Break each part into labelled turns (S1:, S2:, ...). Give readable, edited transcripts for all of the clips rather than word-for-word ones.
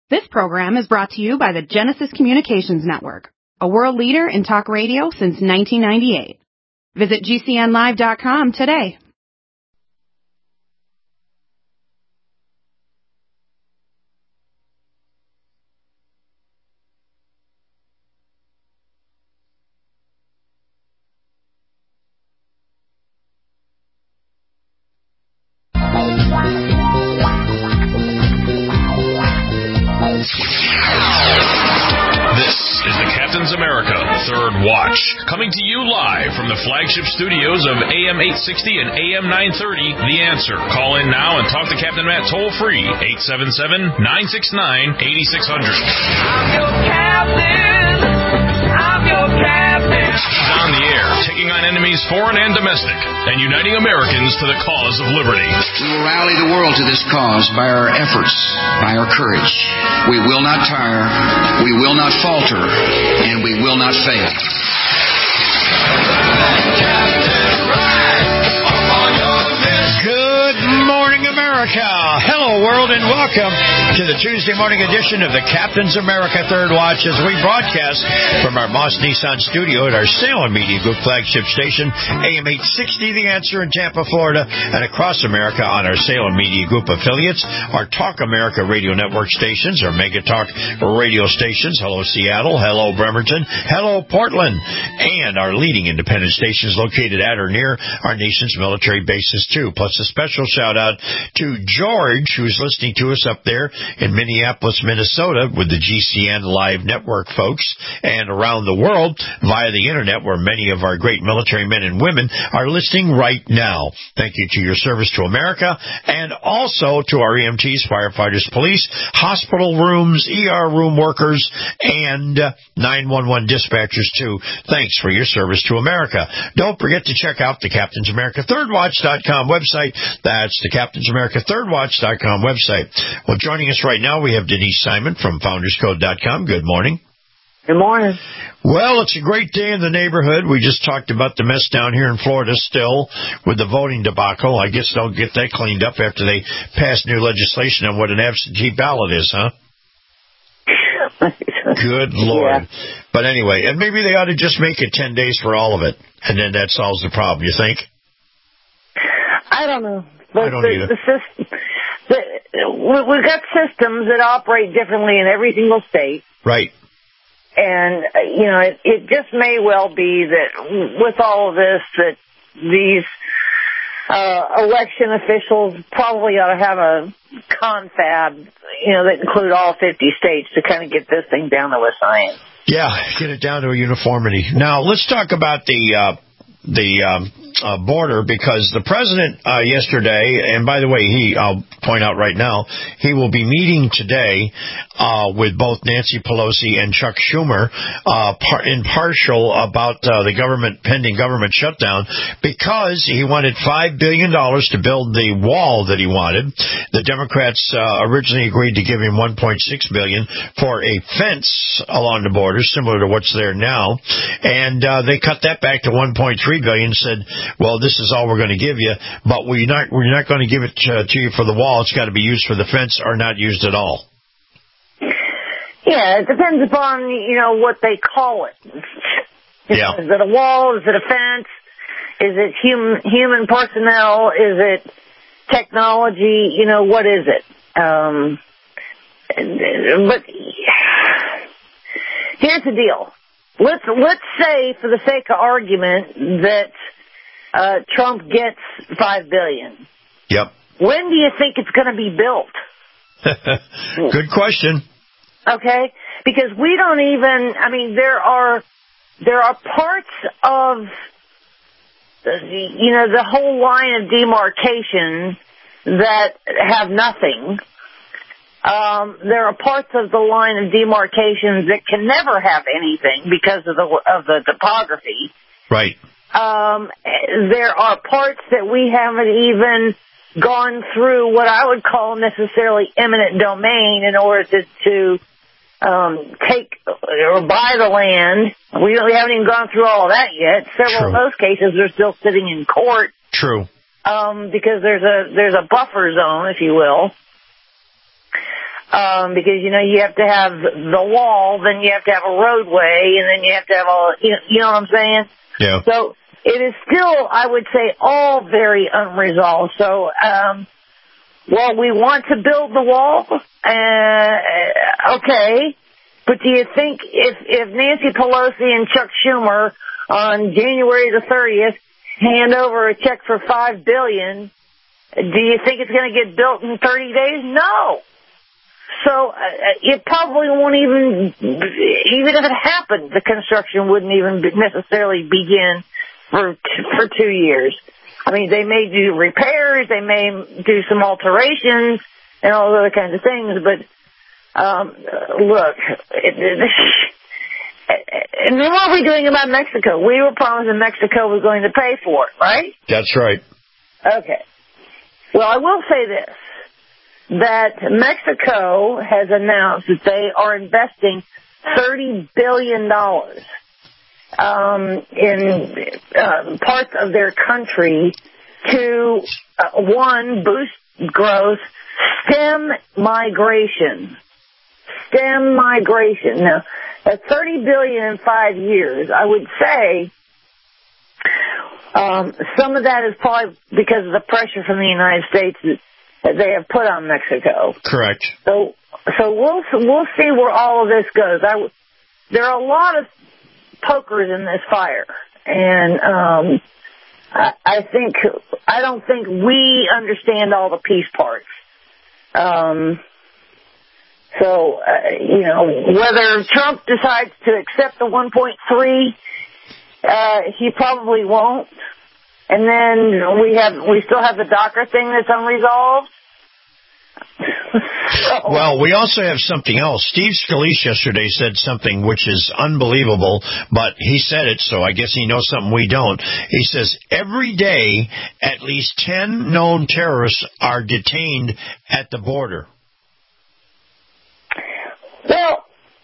S1: This program is brought to you by the Genesis Communications Network, a world leader in talk radio since 1998. Visit GCNlive.com today.
S2: Third Watch, coming to you live from the flagship studios of AM 860 and AM 930, The Answer. Call in now and talk to Captain Matt toll-free, 877-969-8600.
S3: I'm your captain. I'm your captain.
S2: He's on the air, taking on enemies foreign and domestic, and uniting Americans to the cause of liberty.
S4: We will rally the world to this cause by our efforts, by our courage. We will not tire, we will not falter, and we will not fail.
S5: Good morning, America. Hello, world, and welcome to the Tuesday morning edition of the Captain's America Third Watch as we broadcast from our Moss Nissan studio at our Salem Media Group flagship station, AM 860, The Answer in Tampa, Florida, and across America on our Salem Media Group affiliates, our Talk America radio network stations, our Mega Talk radio stations. Hello, Seattle. Hello, Bremerton. Hello, Portland. And our leading independent stations located at or near our nation's military bases, too. Plus a special shout-out to George, who's listening to us up there in Minneapolis, Minnesota, with the GCN Live Network folks, and around the world via the Internet, where many of our great military men and women are listening right now. Thank you to your service to America, and also to our EMTs, firefighters, police, hospital rooms, ER room workers, and 911 dispatchers, too. Thanks for your service to America. Don't forget to check out the Captain's America ThirdWatch.com website. That's the Captain's America ThirdWatch.com website. Well, joining us right now, we have Denise Simon from FoundersCode.com. Good morning.
S6: Good morning.
S5: Well, it's a great day in the neighborhood. We just talked about the mess down here in Florida still with the voting debacle. I guess they'll get that cleaned up after they pass new legislation on what an absentee ballot is, huh? Good Lord. Yeah. But anyway, and maybe they ought to just make it 10 days for all of it, and then that solves the problem, you think?
S6: I don't know. But
S5: I don't either.
S6: We've got systems that operate differently in every single state.
S5: Right.
S6: And, it just may well be that with all of this, that these election officials probably ought to have a confab, that include all 50 states to kind of get this thing down to a science.
S5: Yeah, get it down to a uniformity. Now, let's talk about the border, because the president yesterday, and by the way, I'll point out right now, he will be meeting today with both Nancy Pelosi and Chuck Schumer, impartial about the pending government shutdown, because he wanted $5 billion to build the wall that he wanted. The Democrats originally agreed to give him $1.6 billion for a fence along the border, similar to what's there now, and they cut that back to $1.3 billion, said, well, this is all we're going to give you, but we're not going to give it to you for the wall. It's got to be used for the fence or not used at all.
S6: Yeah, it depends upon, what they call it.
S5: Yeah.
S6: Is it a wall? Is it a fence? Is it human personnel? Is it technology? What is it? But here's the deal. Let's say, for the sake of argument, that Trump gets $5 billion.
S5: Yep.
S6: When do you think it's going to be built?
S5: Good question.
S6: Okay, because we don't even. I mean, there are parts of the whole line of demarcation that have nothing. There are parts of the line of demarcations that can never have anything because of the topography.
S5: Right.
S6: There are parts that we haven't even gone through what I would call necessarily eminent domain in order to take or buy the land. We haven't even gone through all of that yet. Several of those cases are still sitting in court.
S5: True.
S6: Because there's a buffer zone, if you will. because, you have to have the wall, then you have to have a roadway, and then you have to have all, you know what I'm saying?
S5: Yeah.
S6: So it is still, I would say, all very unresolved. So, well, we want to build the wall, okay, but do you think if Nancy Pelosi and Chuck Schumer on January the 30th hand over a check for $5 billion, do you think it's going to get built in 30 days? No. So it probably won't even if it happened, the construction wouldn't even necessarily begin for 2 years. I mean, they may do repairs, they may do some alterations and all those other kinds of things, but look, and then what are we doing about Mexico? We were promising Mexico was going to pay for it, right?
S5: That's right.
S6: Okay. Well, I will say this, that Mexico has announced that they are investing $30 billion in parts of their country to, one, boost growth, stem migration. Now, at $30 billion in 5 years, I would say some of that is probably because of the pressure from the United States that they have put on Mexico.
S5: Correct.
S6: So we'll see where all of this goes. There are a lot of pokers in this fire, and I don't think we understand all the piece parts. So whether Trump decides to accept the 1.3, he probably won't. And then we still have the DACA thing that's unresolved.
S5: Well, we also have something else. Steve Scalise yesterday said something which is unbelievable, but he said it, so I guess he knows something we don't. He says every day at least 10 known terrorists are detained at the border.
S6: Well,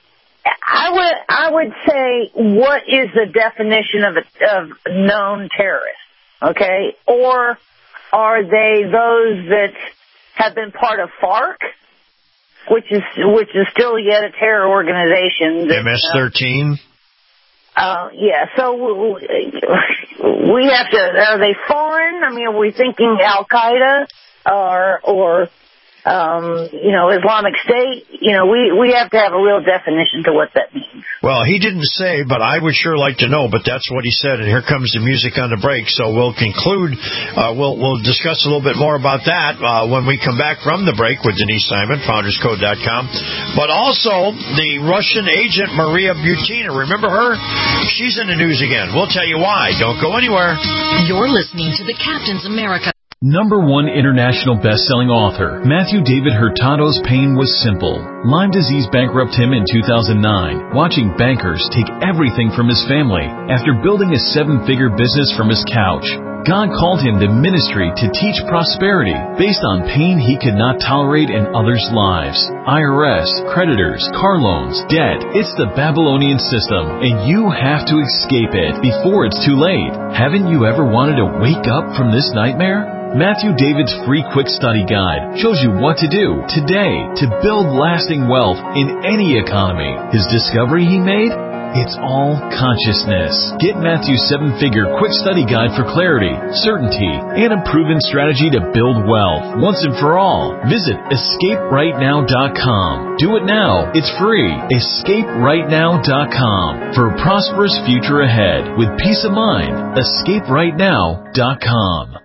S6: I would say, what is the definition of known terrorists? Okay, or are they those that have been part of FARC, which is still yet a terror organization?
S5: MS-13.
S6: Yeah. So we have to. Are they foreign? I mean, are we thinking Al Qaeda or Islamic State? We have to have a real definition to what that means.
S5: Well, he didn't say, but I would sure like to know, but that's what he said, and here comes the music on the break. So we'll conclude, we'll discuss a little bit more about that when we come back from the break with Denise Simon, founderscode.com. But also, the Russian agent Maria Butina, remember her? She's in the news again. We'll tell you why. Don't go anywhere.
S7: You're listening to the Captain's America.
S8: #1 international best-selling author, Matthew David Hurtado's pain was simple. Lyme disease bankrupted him in 2009, watching bankers take everything from his family after building a 7-figure business from his couch. God called him to ministry to teach prosperity based on pain he could not tolerate in others' lives. IRS, creditors, car loans, debt. It's the Babylonian system, and you have to escape it before it's too late. Haven't you ever wanted to wake up from this nightmare? Matthew David's free quick study guide shows you what to do today to build lasting wealth in any economy. His discovery he made? It's all consciousness. Get Matthew's 7-figure quick study guide for clarity, certainty, and a proven strategy to build wealth once and for all. Visit EscapeRightNow.com. Do it now. It's free. EscapeRightNow.com. For a prosperous future ahead with peace of mind. EscapeRightNow.com.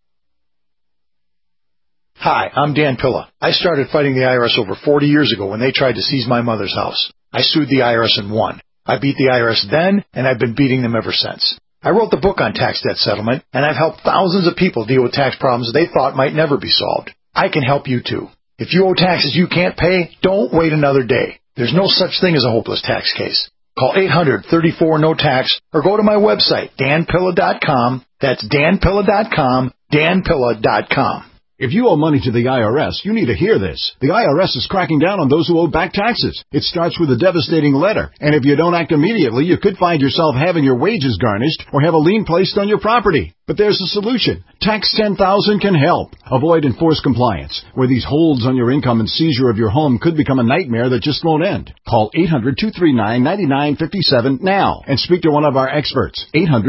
S9: Hi, I'm Dan Pilla. I started fighting the IRS over 40 years ago when they tried to seize my mother's house. I sued the IRS and won. I beat the IRS then, and I've been beating them ever since. I wrote the book on tax debt settlement, and I've helped thousands of people deal with tax problems they thought might never be solved. I can help you too. If you owe taxes you can't pay, don't wait another day. There's no such thing as a hopeless tax case. Call 800-34-NO-TAX or go to my website, danpilla.com. That's danpilla.com, danpilla.com.
S10: If you owe money to the IRS, you need to hear this. The IRS is cracking down on those who owe back taxes. It starts with a devastating letter, and if you don't act immediately, you could find yourself having your wages garnished or have a lien placed on your property. But there's a solution. Tax 10,000 can help. Avoid enforced compliance, where these holds on your income and seizure of your home could become a nightmare that just won't end. Call 800-239-9957 now and speak to one of our experts.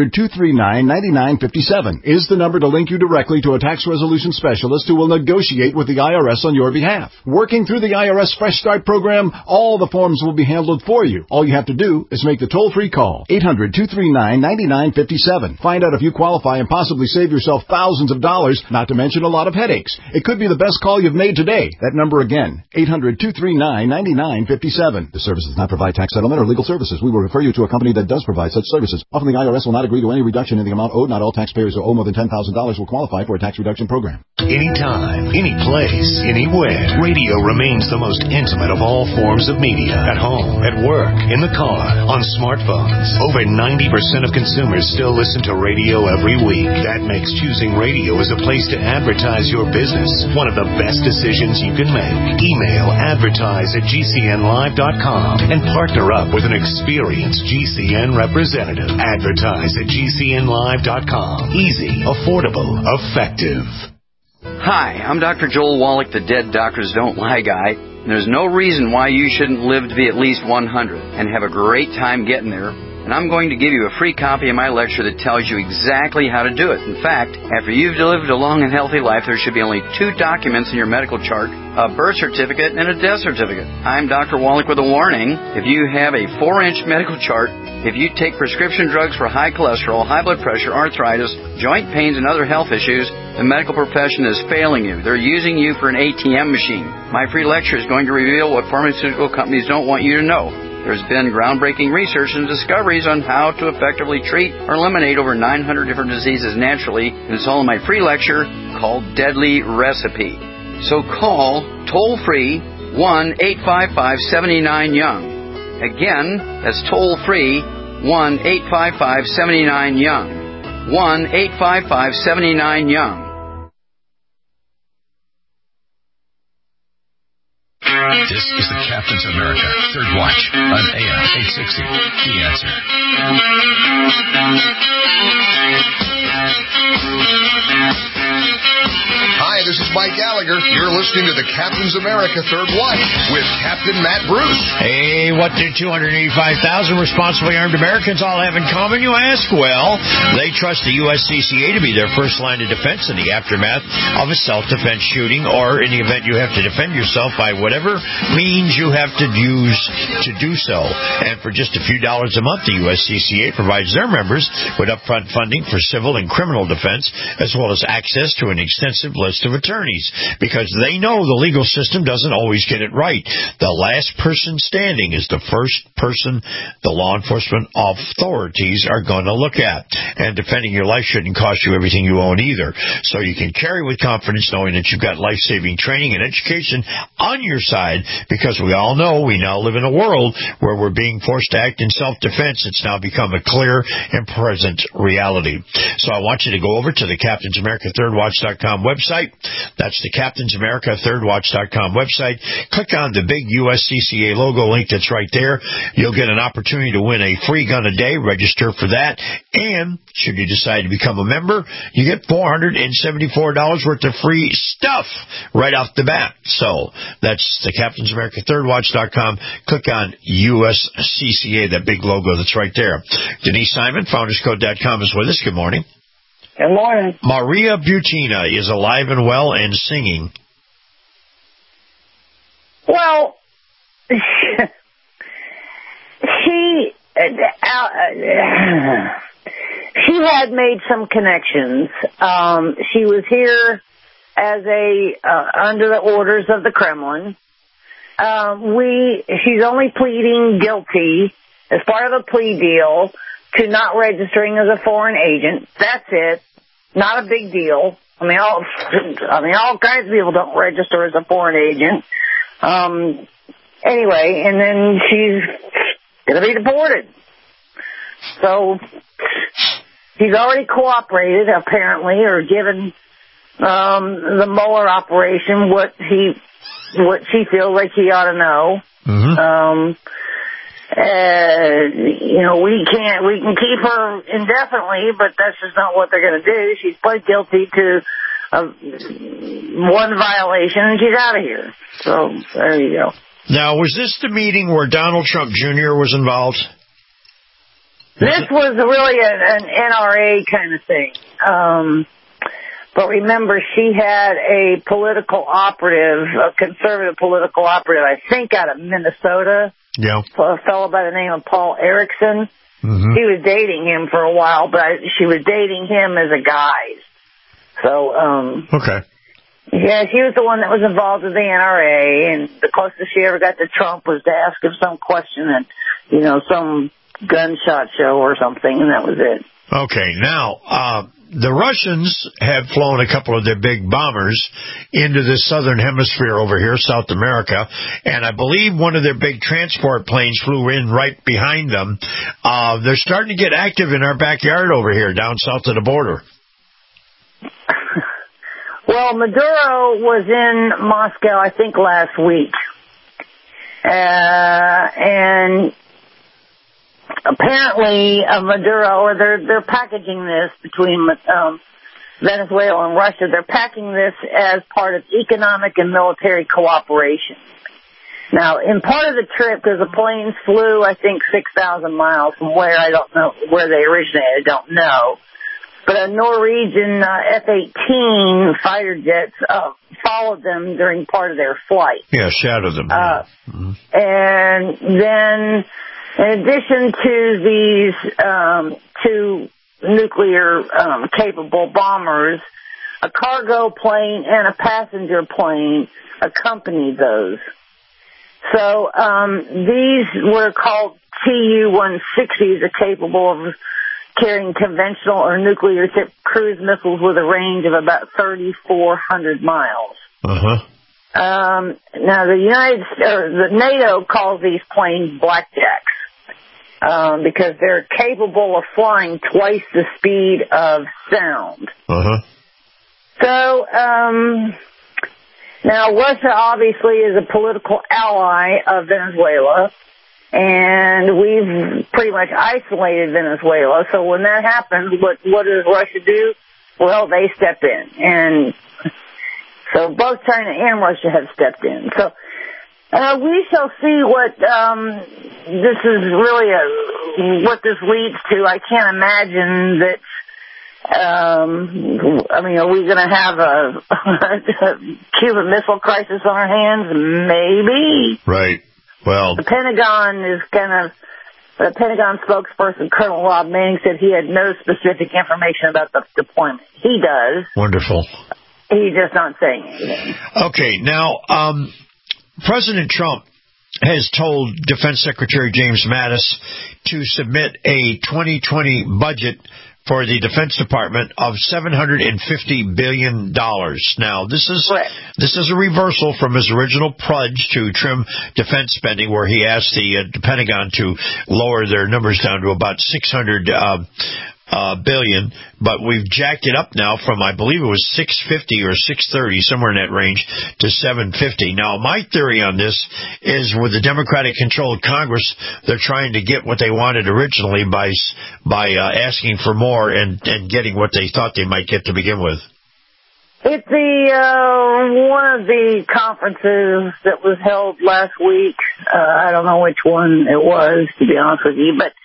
S10: 800-239-9957 is the number to link you directly to a tax resolution specialist who will negotiate with the IRS on your behalf. Working through the IRS Fresh Start program, all the forms will be handled for you. All you have to do is make the toll-free call. 800-239-9957. Find out if you qualify and possibly save yourself thousands of dollars, not to mention a lot of headaches. It could be the best call you've made today. That number again, 800-239-9957. This service does not provide tax settlement or legal services. We will refer you to a company that does provide such services. Often the IRS will not agree to any reduction in the amount owed. Not all taxpayers who owe more than $10,000 will qualify for a tax reduction program.
S11: Anytime, any place, anywhere, radio remains the most intimate of all forms of media. At home, at work, in the car, on smartphones. Over 90% of consumers still listen to radio every week. That makes choosing radio as a place to advertise your business one of the best decisions you can make. Email advertise@gcnlive.com and partner up with an experienced GCN representative. Advertise@gcnlive.com. Easy, affordable, effective.
S12: Hi, I'm Dr. Joel Wallach, the Dead Doctors Don't Lie guy. There's no reason why you shouldn't live to be at least 100 and have a great time getting there. And I'm going to give you a free copy of my lecture that tells you exactly how to do it. In fact, after you've lived a long and healthy life, there should be only 2 documents in your medical chart, a birth certificate and a death certificate. I'm Dr. Wallach with a warning. If you have a 4-inch medical chart, if you take prescription drugs for high cholesterol, high blood pressure, arthritis, joint pains, and other health issues, the medical profession is failing you. They're using you for an ATM machine. My free lecture is going to reveal what pharmaceutical companies don't want you to know. There's been groundbreaking research and discoveries on how to effectively treat or eliminate over 900 different diseases naturally, and it's all in my free lecture called Deadly Recipe. So call toll-free 1-855-79-YOUNG. Again, that's toll-free 1-855-79-YOUNG. 1-855-79-YOUNG.
S2: This is the Captain's America Third Watch on AM 860. The Answer.
S13: Hi, this is Mike Gallagher. You're listening to the Captain's America Third Watch with Captain Matt Bruce.
S5: Hey, what do 285,000 responsibly armed Americans all have in common, you ask? Well, they trust the USCCA to be their first line of defense in the aftermath of a self-defense shooting, or in the event you have to defend yourself by whatever means you have to use to do so. And for just a few dollars a month, the USCCA provides their members with upfront funding for civil and criminal defense, as well as access to an extensive list of attorneys, because they know the legal system doesn't always get it right. The last person standing is the first person the law enforcement authorities are going to look at. And defending your life shouldn't cost you everything you own either. So you can carry with confidence knowing that you've got life-saving training and education on your side, because we all know we now live in a world where we're being forced to act in self-defense. It's now become a clear and present reality. So I want you to go over to the CaptainsAmericaThirdWatch.com website. That's the CaptainsAmericaThirdWatch.com website. Click on the big USCCA logo link that's right there. You'll get an opportunity to win a free gun a day. Register for that. And should you decide to become a member, you get $474 worth of free stuff right off the bat. So that's the CaptainsAmericaThirdWatch.com. Click on USCCA, that big logo that's right there. Denise Simon, FoundersCode.com, is with us. Good morning.
S6: Good morning.
S5: Maria Butina is alive and well and singing.
S6: Well, she had made some connections. She was here as under the orders of the Kremlin. She's only pleading guilty as part of a plea deal to not registering as a foreign agent. That's it. Not a big deal. I mean, all kinds of people don't register as a foreign agent. Anyway, and then she's going to be deported. So he's already cooperated, apparently, or given the Mueller operation what she feels like he ought to know. Mm-hmm. we can keep her indefinitely, but that's just not what they're going to do. She's pled guilty to one violation, and she's out of here. So there you go.
S5: Now, was this the meeting where Donald Trump Jr. was involved?
S6: This was really an NRA kind of thing. But remember, she had a political operative, a conservative political operative, I think out of Minnesota.
S5: Yeah.
S6: A fellow by the name of Paul Erickson.
S5: Mm-hmm.
S6: She was dating him for a while, but she was dating him as a guise. So,
S5: okay.
S6: Yeah, she was the one that was involved with the NRA, and the closest she ever got to Trump was to ask him some question at, some gunshot show or something, and that was it.
S5: Okay, now, the Russians have flown a couple of their big bombers into the southern hemisphere over here, South America, and I believe one of their big transport planes flew in right behind them. They're starting to get active in our backyard over here, down south of the border.
S6: Well, Maduro was in Moscow, I think, last week. And apparently Maduro, or they're packaging this between Venezuela and Russia, they're packing this as part of economic and military cooperation. Now, in part of the trip, because the planes flew, I think, 6,000 miles from where, I don't know, where they originated, I don't know. But a Norwegian F-18 fighter jets followed them during part of their flight.
S5: Yeah, shadowed them.
S6: And then, in addition to these two nuclear-capable bombers, a cargo plane and a passenger plane accompanied those. So these were called Tu-160s, are capable of carrying conventional or nuclear-tipped cruise missiles with a range of about 3,400 miles.
S5: Uh-huh.
S6: Now, the NATO calls these planes blackjacks because they're capable of flying twice the speed of sound.
S5: Uh-huh.
S6: So, now Russia obviously is a political ally of Venezuela, and we've pretty much isolated Venezuela. So when that happens, what does Russia do? Well, they step in. And so both China and Russia have stepped in. So we shall see what this is really what this leads to. I can't imagine that. Are we going to have a Cuban Missile Crisis on our hands? Maybe.
S5: Right. Well,
S6: the Pentagon spokesperson, Colonel Rob Manning, said he had no specific information about the deployment. He does.
S5: Wonderful.
S6: He's just not saying anything.
S5: Okay, now, President Trump has told Defense Secretary James Mattis to submit a 2020 budget for the Defense Department of $750 billion. Now, this is a reversal from his original pledge to trim defense spending, where he asked the Pentagon to lower their numbers down to about $600 billion, but we've jacked it up now from, I believe it was 650 or 630, somewhere in that range, to 750. Now, my theory on this is with the Democratic-controlled Congress, they're trying to get what they wanted originally by asking for more and getting what they thought they might get to begin with.
S6: At one of the conferences that was held last week, I don't know which one it was, to be honest with you, but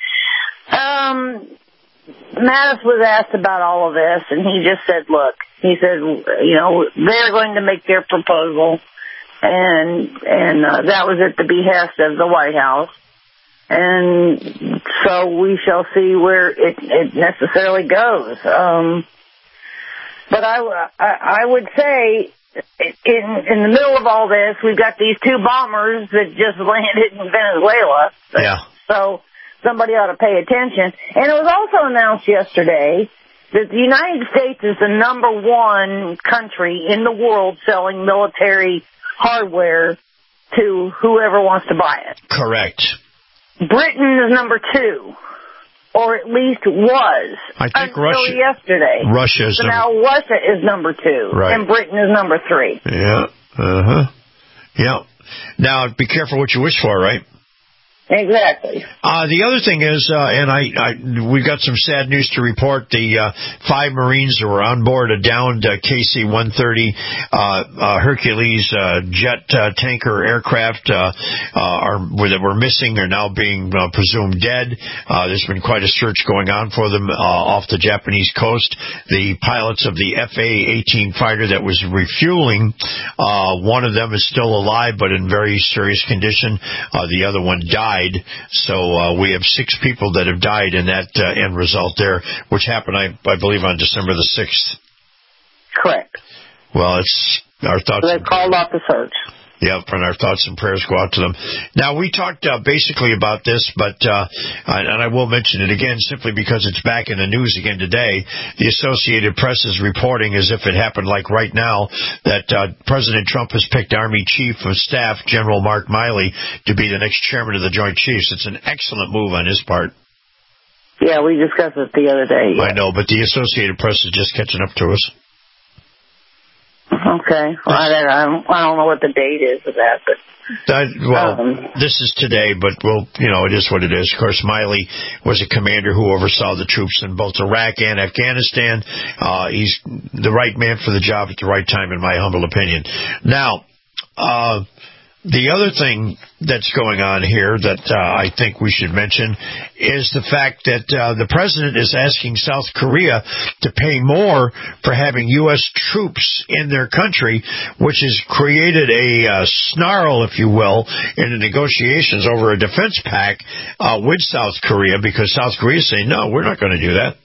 S6: Mattis was asked about all of this, and he just said, look, he said, they're going to make their proposal, and that was at the behest of the White House. And so we shall see where it necessarily goes. But I would say in the middle of all this, we've got these two bombers that just landed in Venezuela.
S5: Yeah.
S6: So somebody ought to pay attention. And it was also announced yesterday that the United States is the number one country in the world selling military hardware to whoever wants to buy it.
S5: Correct.
S6: Britain is number two, or at least was,
S5: I think
S6: until yesterday.
S5: Russia is
S6: now Russia is number two,
S5: right,
S6: and Britain is number three.
S5: Yeah. Uh-huh. Yeah. Now, be careful what you wish for, right?
S6: Exactly.
S5: The other thing is, and we've got some sad news to report. The 5 Marines who were on board a downed KC-130 Hercules jet tanker aircraft that were missing. They're now being presumed dead. There's been quite a search going on for them off the Japanese coast. The pilots of the FA-18 fighter that was refueling, one of them is still alive but in very serious condition. The other one died. So we have 6 people that have died in that end result there, which happened, I believe, on December the 6th.
S6: Correct.
S5: Well, it's our thoughts.
S6: So they called off the search.
S5: Yep, and our thoughts and prayers go out to them. Now, we talked basically about this, but and I will mention it again simply because it's back in the news again today. The Associated Press is reporting, as if it happened like right now, that President Trump has picked Army Chief of Staff General Mark Milley to be the next chairman of the Joint Chiefs. It's an excellent move on his part.
S6: Yeah, we discussed it the other day. Yeah.
S5: I know, but the Associated Press is just catching up to us.
S6: Okay. Well, I don't know what the date is of that, but...
S5: This is today, but it is what it is. Of course, Milley was a commander who oversaw the troops in both Iraq and Afghanistan. He's the right man for the job at the right time, in my humble opinion. Now, the other thing that's going on here that I think we should mention is the fact that the president is asking South Korea to pay more for having U.S. troops in their country, which has created a snarl, if you will, in the negotiations over a defense pact with South Korea, because South Korea is saying, no, we're not going to do that.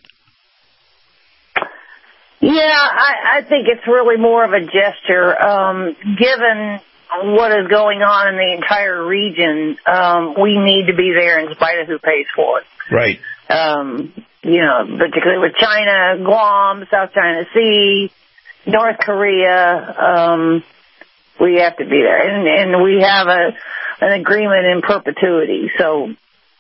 S6: Yeah, I think it's really more of a gesture, given what is going on in the entire region. We need to be there in spite of who pays for it.
S5: Right.
S6: Particularly with China, Guam, South China Sea, North Korea, we have to be there. And we have an agreement in perpetuity. So,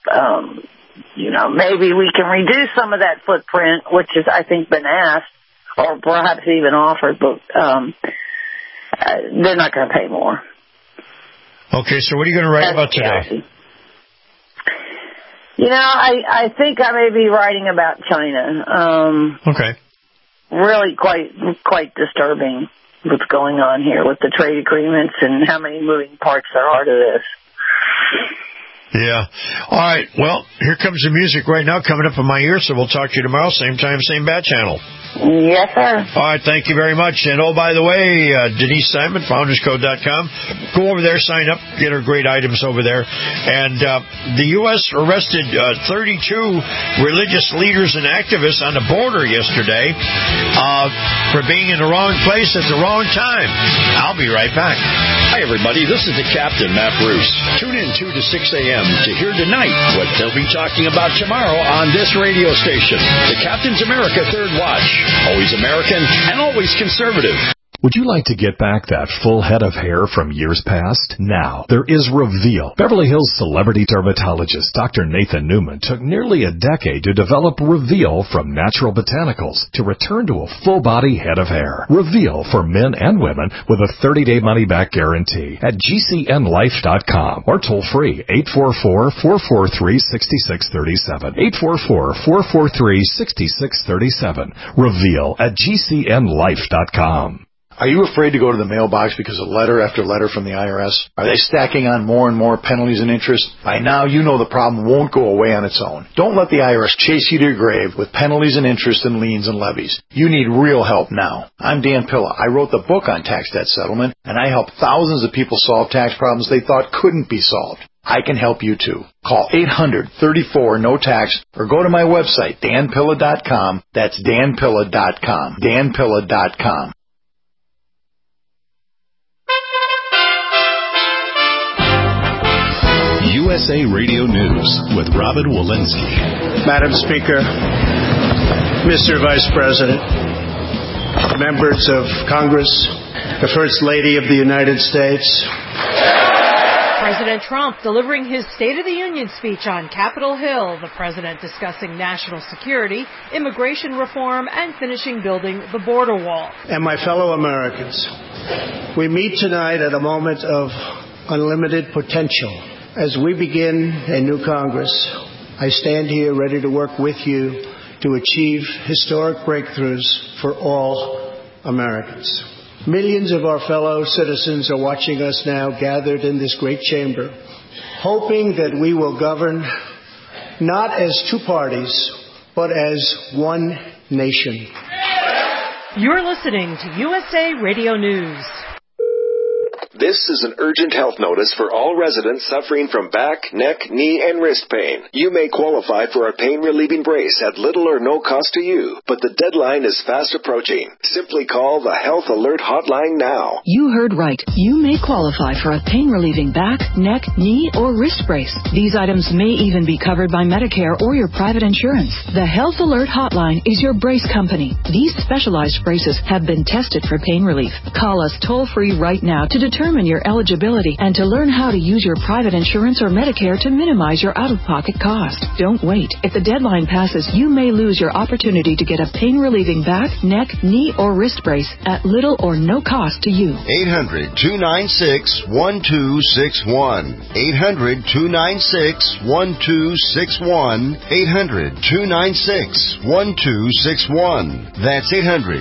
S6: maybe we can reduce some of that footprint, which has, I think, been asked, or perhaps even offered, but they're not going to pay more.
S5: Okay, so what are you going to write about today?
S6: I think I may be writing about China.
S5: Okay.
S6: Really quite disturbing what's going on here with the trade agreements and how many moving parts there are to this.
S5: Yeah. All right. Well, here comes the music right now coming up in my ear, so we'll talk to you tomorrow, same time, same bat channel.
S6: Yes, sir.
S5: All right. Thank you very much. And, by the way, Denise Simon, founderscode.com. Go over there, sign up, get her great items over there. And the U.S. arrested 32 religious leaders and activists on the border yesterday for being in the wrong place at the wrong time. I'll be right back.
S14: Hi, everybody. This is the Captain, Matt Bruce. Tune in 2 to 6 a.m. to hear tonight what they'll be talking about tomorrow on this radio station. The Captain's America Third Watch. Always American and always conservative.
S10: Would you like to get back that full head of hair from years past? Now, there is Reveal. Beverly Hills celebrity dermatologist Dr. Nathan Newman took nearly a decade to develop Reveal from natural botanicals to return to a full-body head of hair. Reveal for men and women with a 30-day money-back guarantee at GCNlife.com or toll-free 844-443-6637. 844-443-6637. Reveal at GCNlife.com.
S9: Are you afraid to go to the mailbox because of letter after letter from the IRS? Are they stacking on more and more penalties and interest? By now, you know the problem won't go away on its own. Don't let the IRS chase you to your grave with penalties and interest and liens and levies. You need real help now. I'm Dan Pilla. I wrote the book on tax debt settlement, and I help thousands of people solve tax problems they thought couldn't be solved. I can help you too. Call 800-34-NO-TAX or go to my website, danpilla.com. That's danpilla.com. danpilla.com.
S8: USA Radio News with Robin Walensky.
S15: Madam Speaker, Mr. Vice President, members of Congress, the First Lady of the United States.
S16: President Trump delivering his State of the Union speech on Capitol Hill, the president discussing national security, immigration reform, and finishing building the border wall.
S15: And my fellow Americans, we meet tonight at a moment of unlimited potential As we begin a new Congress, I stand here ready to work with you to achieve historic breakthroughs for all Americans. Millions of our fellow citizens are watching us now gathered in this great chamber, hoping that we will govern not as two parties, but as one nation.
S16: You're listening to USA Radio News.
S17: This is an urgent health notice for all residents suffering from back, neck, knee, and wrist pain. You may qualify for a pain-relieving brace at little or no cost to you, but the deadline is fast approaching. Simply call the Health Alert Hotline now.
S7: You heard right. You may qualify for a pain-relieving back, neck, knee, or wrist brace. These items may even be covered by Medicare or your private insurance. The Health Alert Hotline is your brace company. These specialized braces have been tested for pain relief. Call us toll-free right now to determine your eligibility and to learn how to use your private insurance or Medicare to minimize your out-of-pocket cost. Don't wait. If the deadline passes, you may lose your opportunity to get a pain-relieving back, neck, knee, or wrist brace at little or no cost to you.
S18: 800-296-1261. 800-296-1261. 800-296-1261. That's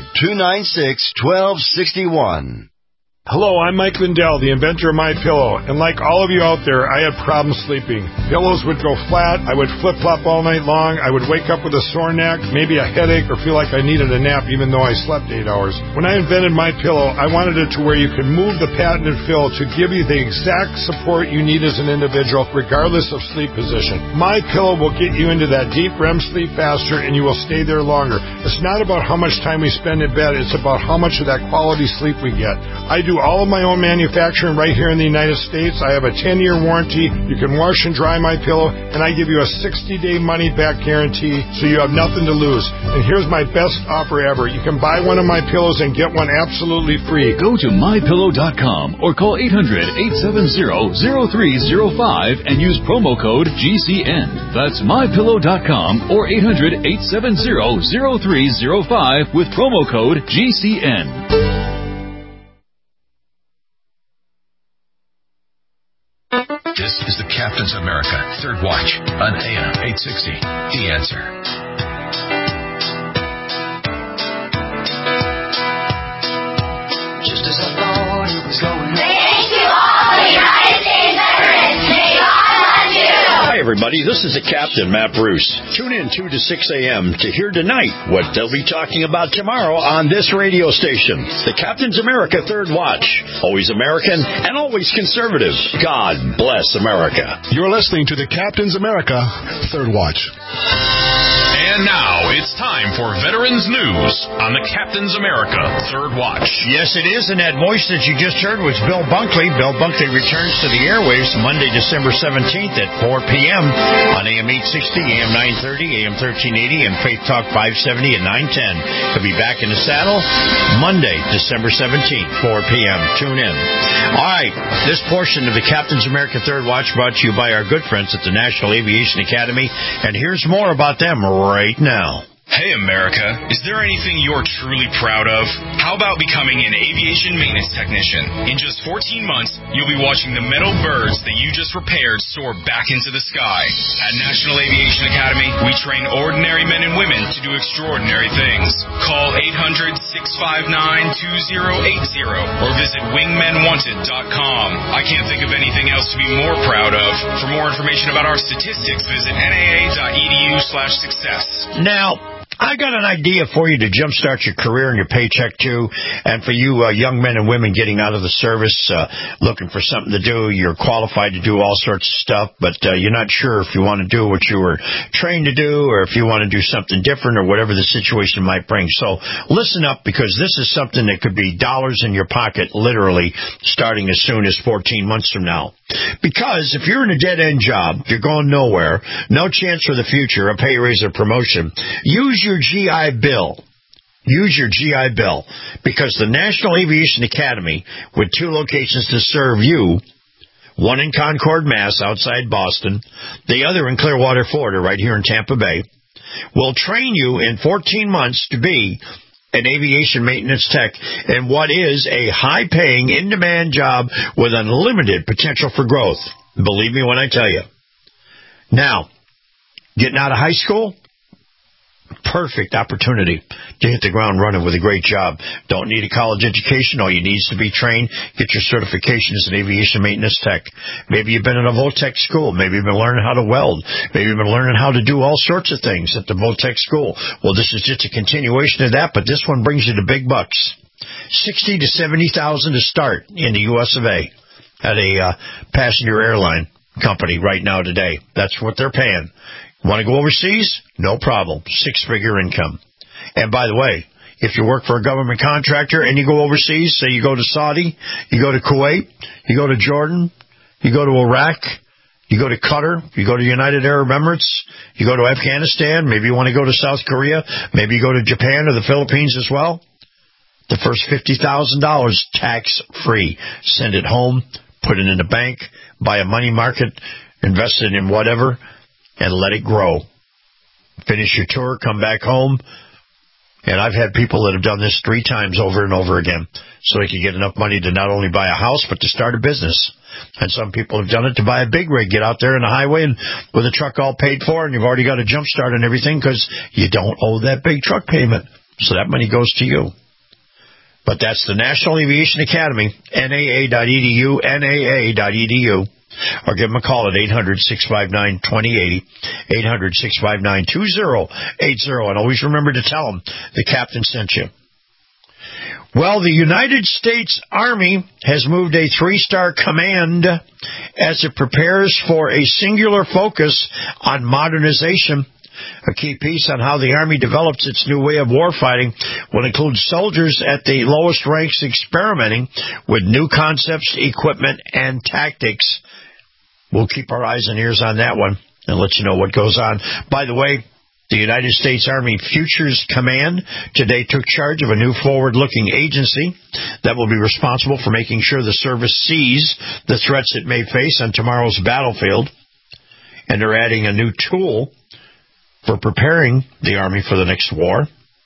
S18: 800-296-1261.
S19: Hello, I'm Mike Lindell, the inventor of MyPillow, and like all of you out there, I had problems sleeping. Pillows would go flat, I would flip-flop all night long, I would wake up with a sore neck, maybe a headache, or feel like I needed a nap even though I slept 8 hours. When I invented MyPillow, I wanted it to where you could move the patented fill to give you the exact support you need as an individual, regardless of sleep position. MyPillow will get you into that deep REM sleep faster, and you will stay there longer. It's not about how much time we spend in bed, it's about how much of that quality sleep we get. I do all of my own manufacturing right here in the United States. I have a 10-year warranty. You can wash and dry my pillow, and I give you a 60-day money-back guarantee, so you have nothing to lose. And here's my best offer ever. You can buy one of my pillows and get one absolutely free.
S8: Go to MyPillow.com or call 800-870-0305 and use promo code GCN. That's MyPillow.com or 800-870-0305 with promo code GCN.
S2: This is the Captain's America Third Watch on AM 860. The Answer.
S3: Just as I thought it was going. Thank you all, United States veterans. May God bless you.
S14: Hi, everybody. This is the Captain, Matt Bruce. Tune in 2 to 6 a.m. to hear tonight what they'll be talking about tomorrow on this radio station. The Captain's America Third Watch. Always American and always conservative. God bless America.
S10: You're listening to the Captain's America Third Watch.
S2: And now it's time for Veterans News on the Captain's America Third Watch.
S5: Yes, it is, and that voice that you just heard was Bill Bunkley. Bill Bunkley returns to the airwaves Monday, December 17th at 4 p.m. on AM 860, AM 930, AM 1380, and Faith Talk 570 and 910. He'll be back in the saddle Monday, December 17th, 4 p.m. Tune in. All right, this portion of the Captain's America Third Watch brought to you by our good friends at the National Aviation Academy, and here's more about them right now.
S2: Hey, America, is there anything you're truly proud of? How about becoming an aviation maintenance technician? In just 14 months, you'll be watching the metal birds that you just repaired soar back into the sky. At National Aviation Academy, we train ordinary men and women to do extraordinary things. Call 800-659-2080 or visit wingmenwanted.com. I can't think of anything else to be more proud of. For more information about our statistics, visit naa.edu/success.
S5: Now, I got an idea for you to jumpstart your career and your paycheck, too. And for you young men and women getting out of the service, looking for something to do, you're qualified to do all sorts of stuff, but you're not sure if you want to do what you were trained to do or if you want to do something different or whatever the situation might bring. So listen up, because this is something that could be dollars in your pocket, literally, starting as soon as 14 months from now. Because if you're in a dead-end job, you're going nowhere, no chance for the future, a pay raise or promotion, use your GI Bill. Use your GI Bill, because the National Aviation Academy, with 2 locations to serve you, one in Concord, Mass., outside Boston, the other in Clearwater, Florida, right here in Tampa Bay, will train you in 14 months to be an aviation maintenance tech in what is a high-paying, in-demand job with unlimited potential for growth. Believe me when I tell you. Now, getting out of high school, perfect opportunity to hit the ground running with a great job. Don't need a college education. All you need is to be trained. Get your certification as an aviation maintenance tech. Maybe you've been in a Voltec school. Maybe you've been learning how to weld. Maybe you've been learning how to do all sorts of things at the Voltec school. Well, this is just a continuation of that, but this one brings you the big bucks. $60,000 to $70,000 to start in the U.S. of A. at a passenger airline company right now today. That's what they're paying. Want to go overseas? No problem. 6-figure income. And by the way, if you work for a government contractor and you go overseas, say you go to Saudi, you go to Kuwait, you go to Jordan, you go to Iraq, you go to Qatar, you go to United Arab Emirates, you go to Afghanistan, maybe you want to go to South Korea, maybe you go to Japan or the Philippines as well. The first $50,000 tax-free. Send it home, put it in the bank, buy a money market, invest it in whatever, and let it grow. Finish your tour, come back home. And I've had people that have done this 3 times over and over again so they can get enough money to not only buy a house, but to start a business. And some people have done it to buy a big rig, get out there in the highway and with a truck all paid for, and you've already got a jump start and everything because you don't owe that big truck payment. So that money goes to you. But that's the National Aviation Academy, NAA.edu, NAA.edu. Or give them a call at 800-659-2080, 800-659-2080. And always remember to tell them the captain sent you. Well, the United States Army has moved a 3-star command as it prepares for a singular focus on modernization. A key piece on how the Army develops its new way of warfighting will include soldiers at the lowest ranks experimenting with new concepts, equipment, and tactics. We'll keep our eyes and ears on that one and let you know what goes on. By the way, the United States Army Futures Command today took charge of a new forward-looking agency that will be responsible for making sure the service sees the threats it may face on tomorrow's battlefield. And they're adding a new tool for preparing the Army for the next war.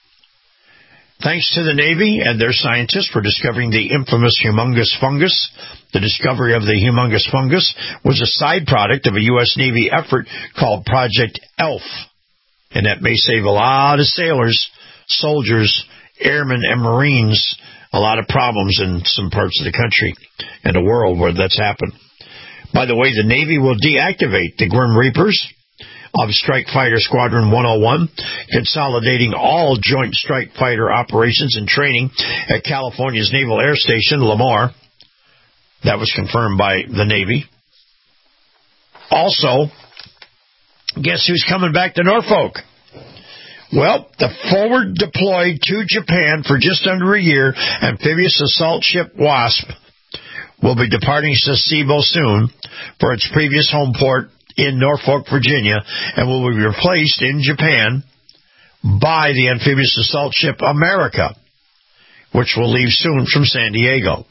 S5: Thanks to the Navy and their scientists for discovering the infamous humongous fungus. The discovery of the humongous fungus was a side product of a U.S. Navy effort called Project ELF. And that may save a lot of sailors, soldiers, airmen, and Marines a lot of problems in some parts of the country and the world where that's happened. By the way, the Navy will deactivate the Grim Reapers of Strike Fighter Squadron 101, consolidating all Joint Strike Fighter operations and training at California's Naval Air Station, Lemoore. That was confirmed by the Navy. Also, guess who's coming back to Norfolk? Well, the forward deployed to Japan for just under a year amphibious assault ship Wasp will be departing Sasebo soon for its previous home port in Norfolk, Virginia, and will be replaced in Japan by the amphibious assault ship America, which will leave soon from San Diego.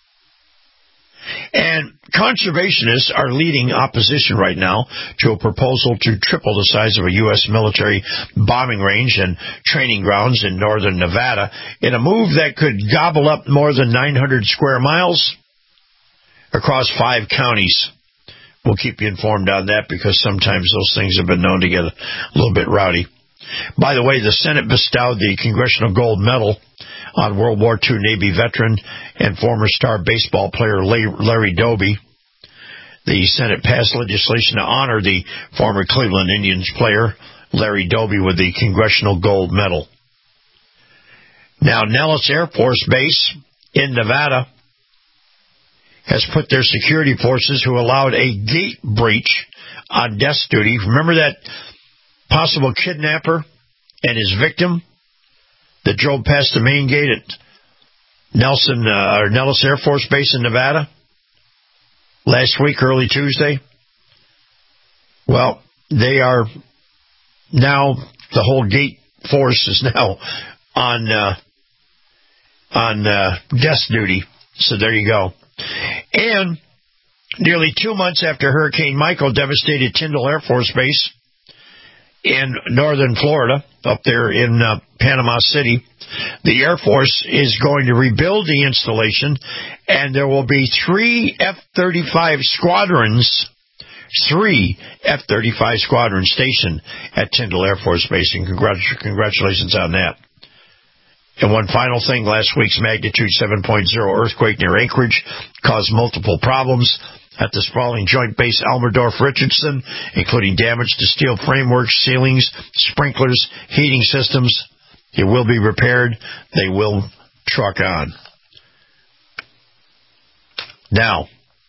S5: And conservationists are leading opposition right now to a proposal to triple the size of a U.S. military bombing range and training grounds in northern Nevada in a move that could gobble up more than 900 square miles across 5 counties. We'll keep you informed on that because sometimes those things have been known to get a little bit rowdy. By the way, the Senate bestowed the Congressional Gold Medal on World War II Navy veteran and former star baseball player Larry Doby. The Senate passed legislation to honor the former Cleveland Indians player Larry Doby with the Congressional Gold Medal. Now, Nellis Air Force Base in Nevada has put their security forces who allowed a gate breach on desk duty. Remember that possible kidnapper and his victim that drove past the main gate at Nellis Air Force Base in Nevada last week, early Tuesday? Well, they are now, the whole gate force is now on desk duty. So there you go. And nearly 2 months after Hurricane Michael devastated Tyndall Air Force Base in northern Florida, up there in Panama City, the Air Force is going to rebuild the installation, and there will be 3 F-35 squadrons 3 F-35 squadrons stationed at Tyndall Air Force Base, and congratulations on that. And one final thing, last week's magnitude 7.0 earthquake near Anchorage caused multiple problems at the sprawling Joint Base Elmendorf-Richardson, including damage to steel frameworks, ceilings, sprinklers, heating systems. It will be repaired. They will truck on. Now,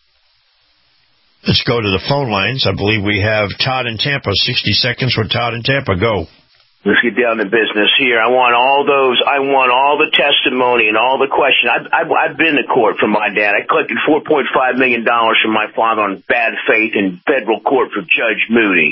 S5: let's go to the phone lines. I believe we have Todd in Tampa. 60 seconds with Todd in Tampa. Go.
S20: Let's get down to business here. I want all the testimony and all the questions. I've been to court for my dad. I collected $4.5 million from my father on bad faith in federal court from Judge Moody.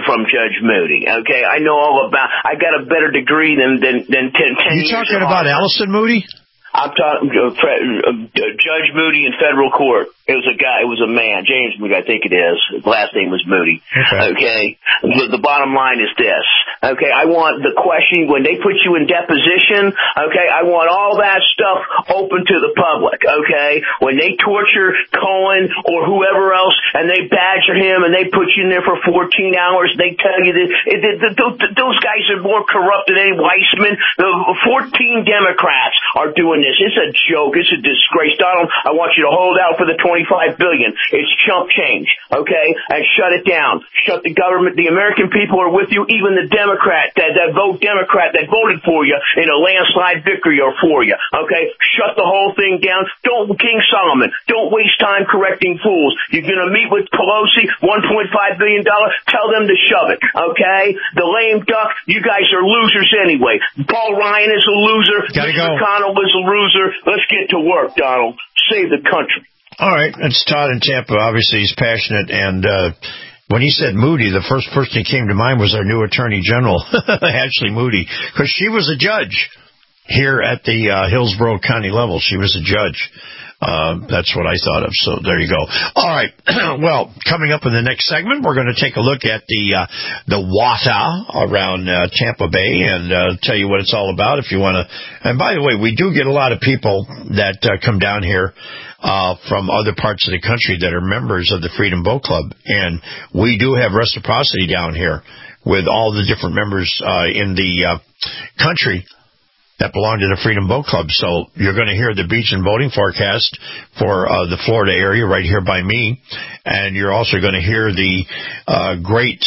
S20: Okay, I know all about. I got a better degree than 10 years.
S5: You talking about Allison Moody?
S20: I'm talking Judge Moody in federal court. It was a guy. It was a man, James Moody, I think it is. His last name was Moody. Okay. The bottom line is this. Okay. I want the question when they put you in deposition. Okay. I want all that stuff open to the public. Okay. When they torture Cohen or whoever else and they badger him and they put you in there for 14 hours, they tell you that those guys are more corrupt than any Weissman. The 14 Democrats are doing this. It's a joke. It's a disgrace. Donald, I want you to hold out for the $25 billion. It's chump change, okay? And shut it down. Shut the government. The American people are with you. Even the Democrat, that voted for you in a landslide victory are for you, okay? Shut the whole thing down. King Solomon, don't waste time correcting fools. You're going to meet with Pelosi, $1.5 billion. Tell them to shove it, okay? The lame duck, you guys are losers anyway. Paul Ryan is a loser.
S5: Gotta go.
S20: McConnell is a loser. Let's get to work, Donald. Save the country.
S5: All right, it's Todd in Tampa. Obviously, he's passionate, and when he said Moody, the first person that came to mind was our new Attorney General, Ashley Moody, because she was a judge here at the Hillsborough County level. She was a judge. That's what I thought of, so there you go. All right, well, coming up in the next segment, we're going to take a look at the WATA around Tampa Bay and tell you what it's all about if you want to. And by the way, we do get a lot of people that come down here from other parts of the country that are members of the Freedom Boat Club, and we do have reciprocity down here with all the different members in the country that belong to the Freedom Boat Club. So you're going to hear the beach and boating forecast for the Florida area right here by me, and you're also going to hear the great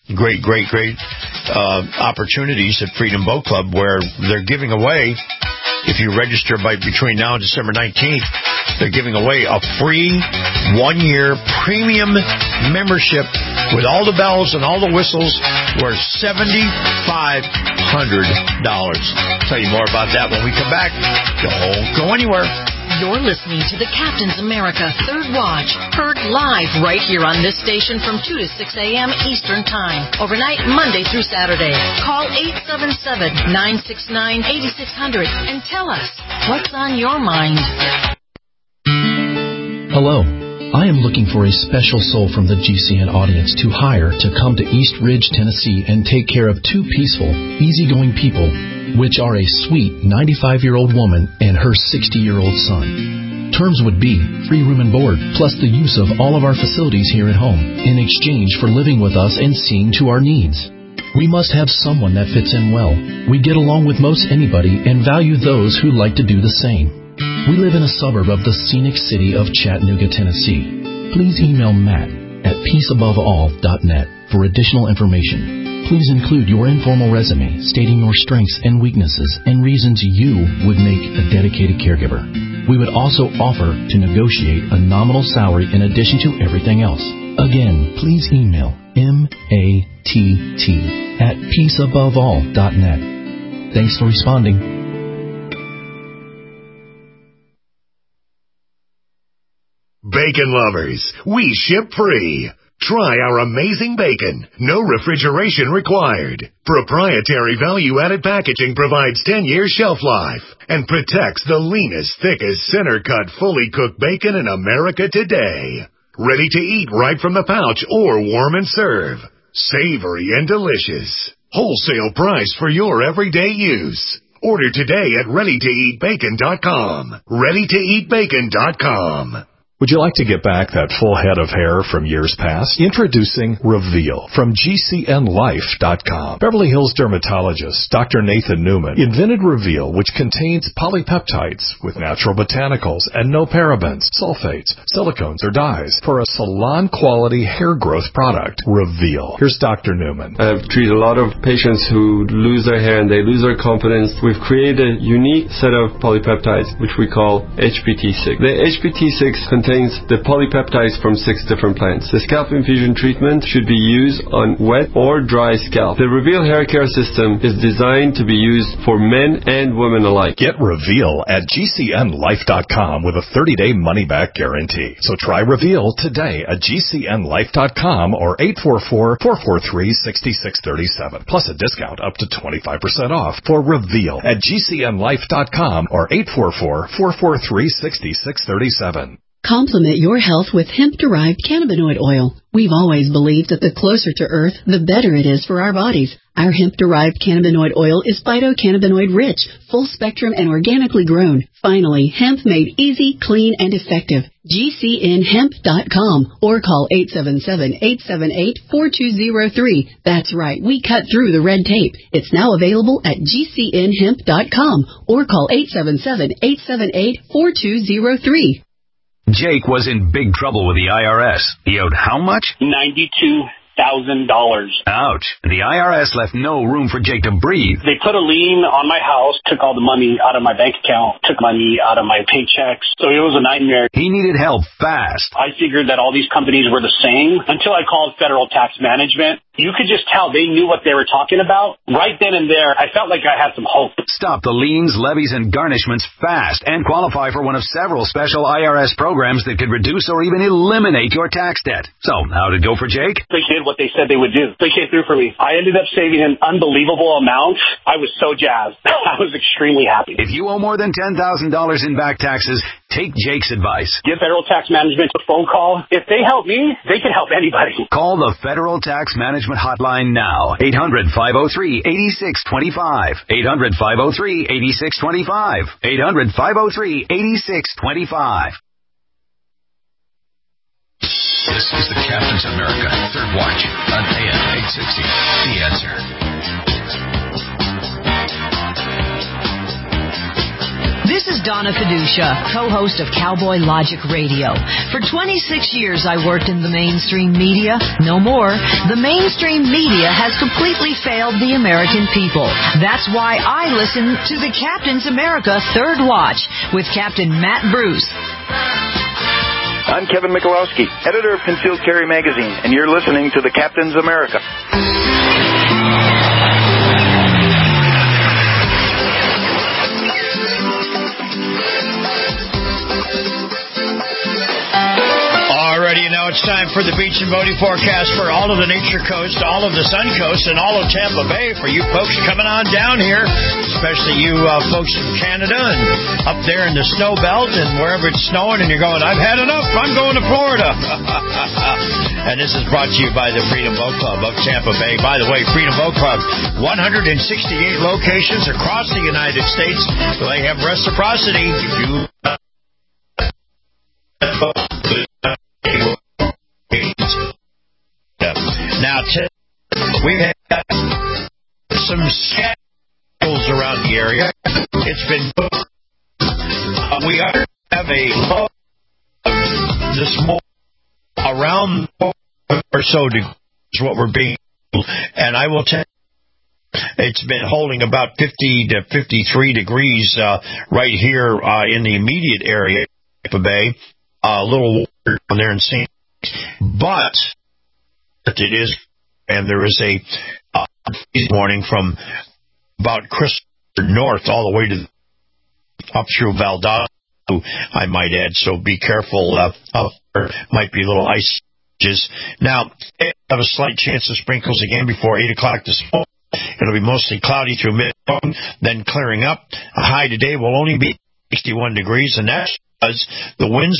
S5: opportunities at Freedom Boat Club where they're giving away, if you register between now and December 19th, they're giving away a free 1-year premium membership with all the bells and all the whistles worth $7,500. Tell you more about that when we come back. Don't go anywhere.
S21: You're listening to the Captain's America Third Watch, heard live right here on this station from 2 to 6 a.m. Eastern Time, overnight Monday through Saturday. Call 877-969-8600 and tell us what's on your mind.
S22: Hello. I am looking for a special soul from the GCN audience to hire to come to East Ridge, Tennessee and take care of 2 peaceful, easygoing people, which are a sweet 95-year-old woman and her 60-year-old son. Terms would be free room and board, plus the use of all of our facilities here at home, in exchange for living with us and seeing to our needs. We must have someone that fits in well. We get along with most anybody and value those who like to do the same. We live in a suburb of the scenic city of Chattanooga, Tennessee. Please email Matt at peaceaboveall.net for additional information. Please include your informal resume stating your strengths and weaknesses and reasons you would make a dedicated caregiver. We would also offer to negotiate a nominal salary in addition to everything else. Again, please email matt@peaceaboveall.net. Thanks for responding.
S11: Bacon lovers, we ship free. Try our amazing bacon. No refrigeration required. Proprietary value-added packaging provides 10 years shelf life and protects the leanest, thickest, center-cut, fully cooked bacon in America today. Ready to eat right from the pouch or warm and serve. Savory and delicious. Wholesale price for your everyday use. Order today at ReadyToEatBacon.com. ReadyToEatBacon.com.
S1: Would you like to get back that full head of hair from years past? Introducing Reveal from GCNLife.com. Beverly Hills dermatologist Dr. Nathan Newman invented Reveal, which contains polypeptides with natural botanicals and no parabens, sulfates, silicones, or dyes for a salon-quality hair growth product. Reveal. Here's Dr. Newman.
S4: I've treated a lot of patients who lose their hair and they lose their confidence. We've created a unique set of polypeptides, which we call HPT6. The HPT6 contains the polypeptides from 6 different plants. The scalp infusion treatment should be used on wet or dry scalp. The Reveal hair care system is designed to be used for men and women alike.
S1: Get Reveal at GCNLife.com with a 30-day money-back guarantee. So try Reveal today at GCNLife.com or 844-443-6637. Plus a discount up to 25% off for Reveal at GCNLife.com or 844-443-6637.
S23: Complement your health with hemp-derived cannabinoid oil. We've always believed that the closer to Earth, the better it is for our bodies. Our hemp-derived cannabinoid oil is phytocannabinoid-rich, full-spectrum, and organically grown. Finally, hemp made easy, clean, and effective. GCNHemp.com or call 877-878-4203. That's right, we cut through the red tape. It's now available at GCNHemp.com or call 877-878-4203.
S24: Jake was in big trouble with the IRS. He owed how much?
S25: $92,000.
S24: Ouch. The IRS left no room for Jake to breathe.
S25: They put a lien on my house, took all the money out of my bank account, took money out of my paychecks. So it was a nightmare.
S24: He needed help fast.
S25: I figured that all these companies were the same until I called Federal Tax Management. You could just tell they knew what they were talking about. Right then and there, I felt like I had some hope.
S24: Stop the liens, levies, and garnishments fast and qualify for one of several special IRS programs that could reduce or even eliminate your tax debt. So, how'd it go for Jake?
S25: They did what they said they would do. They came through for me. I ended up saving an unbelievable amount. I was so jazzed. I was extremely happy.
S24: If you owe more than $10,000 in back taxes, take Jake's advice.
S25: Give Federal Tax Management a phone call. If they help me, they can help anybody.
S24: Call the Federal Tax Management hotline now. 800-503-8625. 800-503-8625. 800-503-8625.
S2: This is the Captain's America Third Watch on AM 860. The Answer.
S21: This is Donna Fiducia, co-host of Cowboy Logic Radio. For 26 years, I worked in the mainstream media. No more. The mainstream media has completely failed the American people. That's why I listen to the Captain's America Third Watch with Captain Matt Bruce.
S26: I'm Kevin Michalowski, editor of Concealed Carry Magazine, and you're listening to the Captain's America.
S5: Alrighty, now it's time for the beach and boating forecast for all of the Nature Coast, all of the Sun Coast, and all of Tampa Bay for you folks coming on down here, especially you folks from Canada and up there in the snow belt and wherever it's snowing and you're going, I've had enough, I'm going to Florida. And this is brought to you by the Freedom Boat Club of Tampa Bay. By the way, Freedom Boat Club, 168 locations across the United States. So they have reciprocity. If you now, we've had some schedules around the area. It's been we have a low this morning around or so degrees is what we're being, and I will tell you, it's been holding about 50 to 53 degrees right here in the immediate area of the Bay. A little warmer down there in St. But it is, and there is a warning from about Crystal north all the way to up through Valdosta, I might add. So be careful. Up there might be little ice. Now, have a slight chance of sprinkles again before 8 o'clock this morning. It'll be mostly cloudy through mid-morning, then clearing up. A high today will only be 61 degrees, and that's because the winds are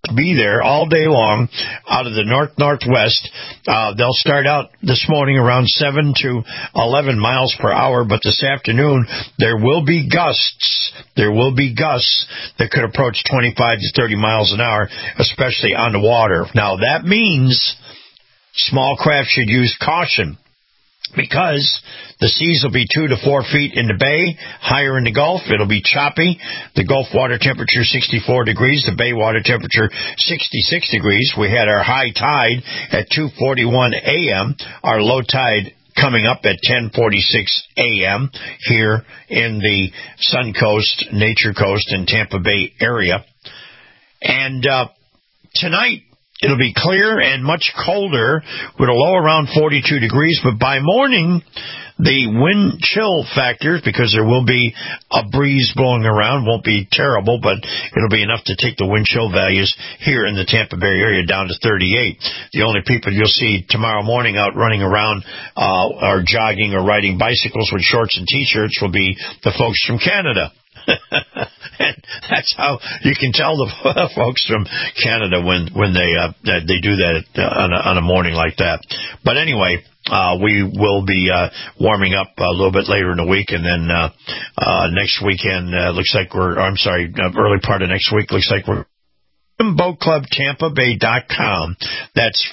S5: be there all day long out of the northwest. They'll start out this morning around 7 to 11 miles per hour, but this afternoon there will be gusts. There will be gusts that could approach 25 to 30 miles an hour, especially on the water. Now, that means small craft should use caution, because the seas will be 2 to 4 feet in the bay, higher in the Gulf. It'll be choppy. The Gulf water temperature 64 degrees, the bay water temperature 66 degrees. We had our high tide at 2:41 a.m., our low tide coming up at 10:46 a.m. here in the Sun Coast, Nature Coast, and Tampa Bay area. And tonight, it'll be clear and much colder with a low around 42 degrees, but by morning, the wind chill factors, because there will be a breeze blowing around, won't be terrible, but it'll be enough to take the wind chill values here in the Tampa Bay area down to 38. The only people you'll see tomorrow morning out running around or jogging or riding bicycles with shorts and T-shirts will be the folks from Canada. And that's how you can tell the folks from Canada when they do that on a morning like that. But anyway, we will be warming up a little bit later in the week, and then next weekend looks like early part of next week looks like we're FreedomBoatClubTampaBay.com. That's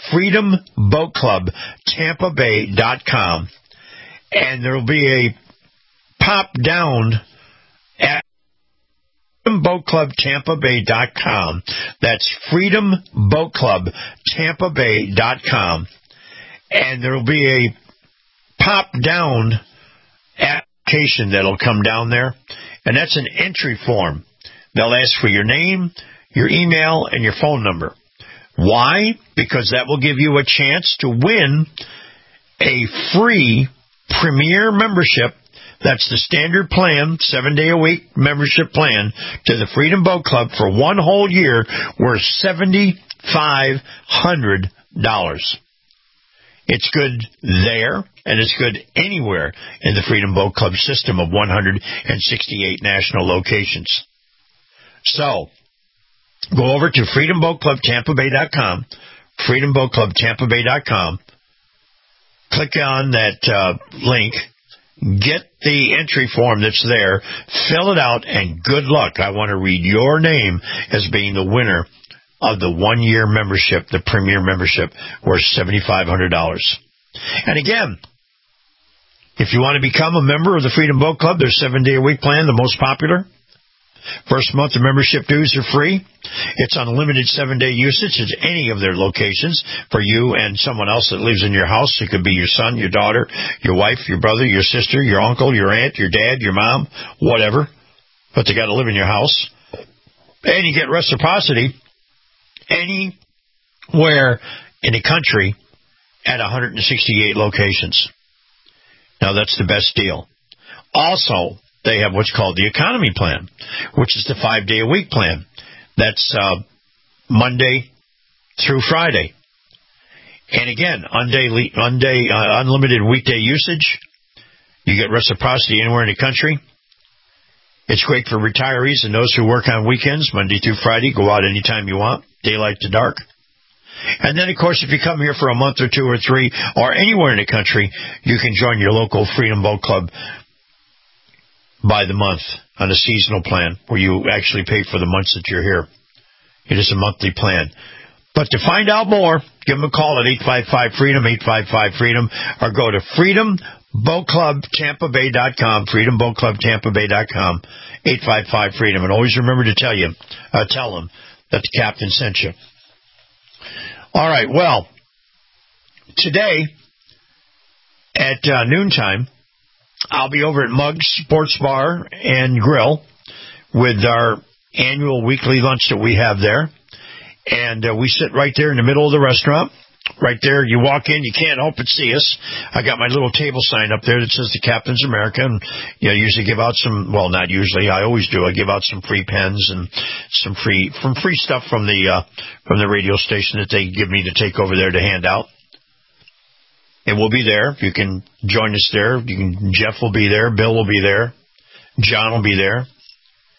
S5: FreedomBoatClubTampaBay.com, and there will be a pop down at FreedomBoatClubTampaBay.com. That's FreedomBoatClubTampaBay.com. And there will be a pop-down application that'll come down there, and that's an entry form. They'll ask for your name, your email, and your phone number. Why? Because that will give you a chance to win a free Premier membership. That's the standard plan, 7-day-a-week membership plan to the Freedom Boat Club for one whole year, worth $7,500. It's good there, and it's good anywhere in the Freedom Boat Club system of 168 national locations. So, go over to FreedomBoatClubTampaBay.com, FreedomBoatClubTampaBay.com, click on that link, get the entry form that's there, fill it out, and good luck. I want to read your name as being the winner of the one-year membership, the Premier membership, worth $7,500. And again, if you want to become a member of the Freedom Boat Club, their 7-day-a-week plan, the most popular. First month of membership dues are free. It's unlimited 7-day usage at any of their locations for you and someone else that lives in your house. It could be your son, your daughter, your wife, your brother, your sister, your uncle, your aunt, your dad, your mom, whatever. But they got to live in your house. And you get reciprocity anywhere in the country at 168 locations. Now, that's the best deal. Also, they have what's called the economy plan, which is the 5-day-a-week plan. That's Monday through Friday. And again, unlimited weekday usage. You get reciprocity anywhere in the country. It's great for retirees and those who work on weekends, Monday through Friday. Go out anytime you want, daylight to dark. And then, of course, if you come here for a month or 2 or 3 or anywhere in the country, you can join your local Freedom Boat Club by the month on a seasonal plan where you actually pay for the months that you're here. It is a monthly plan. But to find out more, give them a call at 855-FREEDOM, 855-FREEDOM, or go to FreedomBoatClubTampaBay.com, FreedomBoatClubTampaBay.com, 855-FREEDOM. And always remember to tell them that the captain sent you. All right, well, today at noontime, I'll be over at Muggs Sports Bar and Grill with our annual weekly lunch that we have there. And we sit right there in the middle of the restaurant. Right there, you walk in, you can't help but see us. I got my little table sign up there that says the Captain's America. And I usually give out some, well, not usually, I always do. I give out some free pens and some free stuff from the radio station that they give me to take over there to hand out. And we'll be there. You can join us there. Jeff will be there. Bill will be there. John will be there.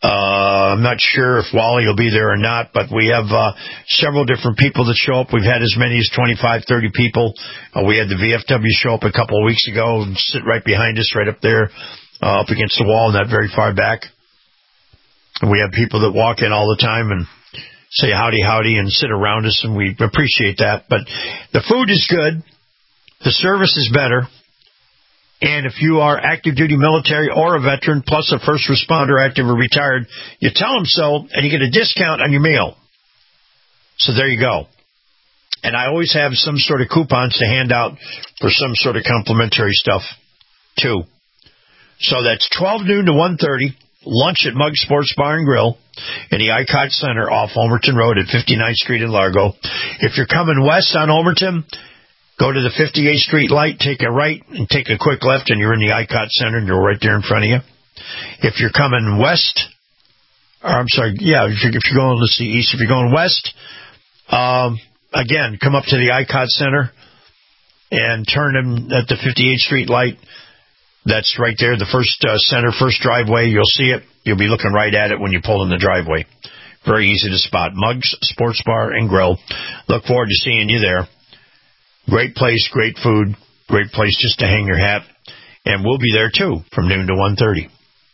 S5: I'm not sure if Wally will be there or not, but we have several different people that show up. We've had as many as 25, 30 people. We had the VFW show up a couple of weeks ago and sit right behind us, right up there, up against the wall, not very far back. And we have people that walk in all the time and say howdy, howdy, and sit around us, and we appreciate that. But the food is good. The service is better. And if you are active duty military or a veteran, plus a first responder, active or retired, you tell them so, and you get a discount on your meal. So there you go. And I always have some sort of coupons to hand out for some sort of complimentary stuff, too. So that's 12 noon to 1:30, lunch at Mug Sports Bar and Grill in the Icod Center off Ulmerton Road at 59th Street in Largo. If you're coming west on Ulmerton, go to the 58th Street light, take a right, and take a quick left, and you're in the Icod Center, and you're right there in front of you. If you're coming west, or I'm sorry, yeah, if you're going, let's see, east, if you're going west, again, come up to the Icod Center and turn in at the 58th Street light. That's right there, the first center, first driveway. You'll see it. You'll be looking right at it when you pull in the driveway. Very easy to spot. Muggs Sports Bar and Grill. Look forward to seeing you there. Great place, great food, great place just to hang your hat. And we'll be there, too, from noon to 1:30.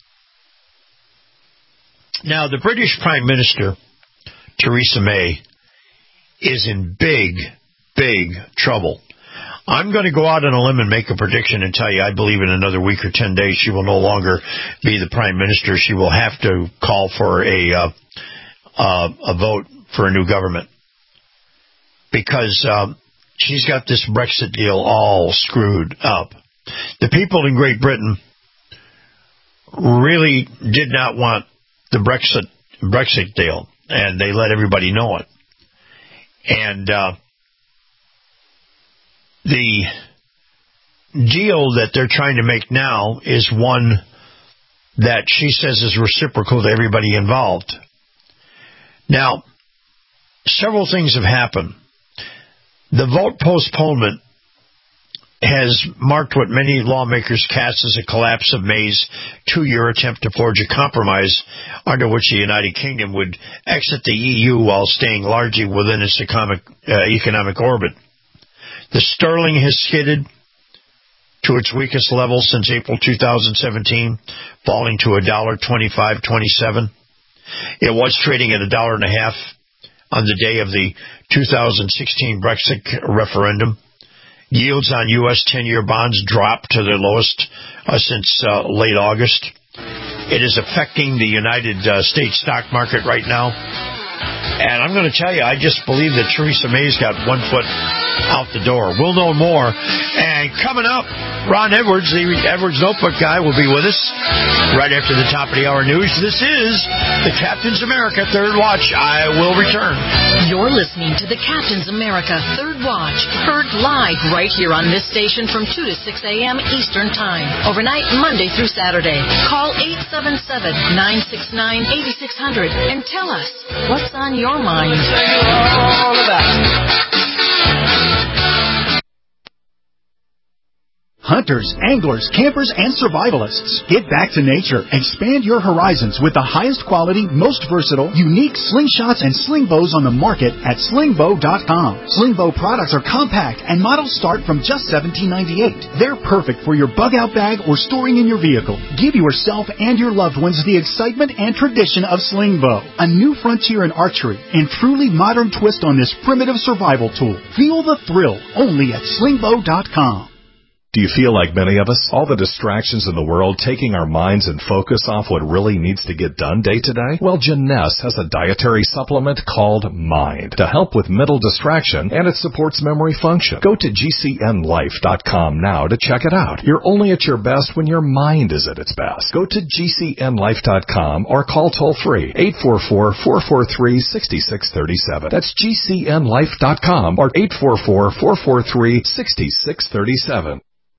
S5: Now, the British Prime Minister, Theresa May, is in big, big trouble. I'm going to go out on a limb and make a prediction and tell you I believe in another week or 10 days she will no longer be the Prime Minister. She will have to call for a vote for a new government. Because she's got this Brexit deal all screwed up. The people in Great Britain really did not want the Brexit deal, and they let everybody know it. And the deal that they're trying to make now is one that she says is reciprocal to everybody involved. Now, several things have happened. The vote postponement has marked what many lawmakers cast as a collapse of May's 2-year attempt to forge a compromise under which the United Kingdom would exit the EU while staying largely within its economic orbit. The sterling has skidded to its weakest level since April 2017, falling to $1.2527. It was trading at $1.50 on the day of the 2016 Brexit referendum. Yields on U.S. 10-year bonds dropped to their lowest since late August. It is affecting the United States stock market right now. And I'm going to tell you, I just believe that Theresa May's got one foot out the door. We'll know more. And coming up, Ron Edwards, the Edwards Notebook guy, will be with us right after the top of the hour news. This is the Captain's America Third Watch. I will return.
S21: You're listening to the Captain's America Third Watch, heard live right here on this station from 2 to 6 a.m. Eastern Time, overnight Monday through Saturday. Call 877-969-8600 and tell us what's on your mind.
S3: All about.
S6: Hunters, anglers, campers, and survivalists. Get back to nature. Expand your horizons with the highest quality, most versatile, unique slingshots and sling bows on the market at slingbow.com. Slingbow products are compact and models start from just $17.98. They're perfect for your bug-out bag or storing in your vehicle. Give yourself and your loved ones the excitement and tradition of Slingbow, a new frontier in archery and truly modern twist on this primitive survival tool. Feel the thrill only at slingbow.com.
S1: Do you feel like many of us? All the distractions in the world taking our minds and focus off what really needs to get done day to day? Well, Jeunesse has a dietary supplement called Mind to help with mental distraction, and it supports memory function. Go to GCNlife.com now to check it out. You're only at your best when your mind is at its best. Go to GCNlife.com or call toll-free 844-443-6637. That's GCNlife.com or 844-443-6637.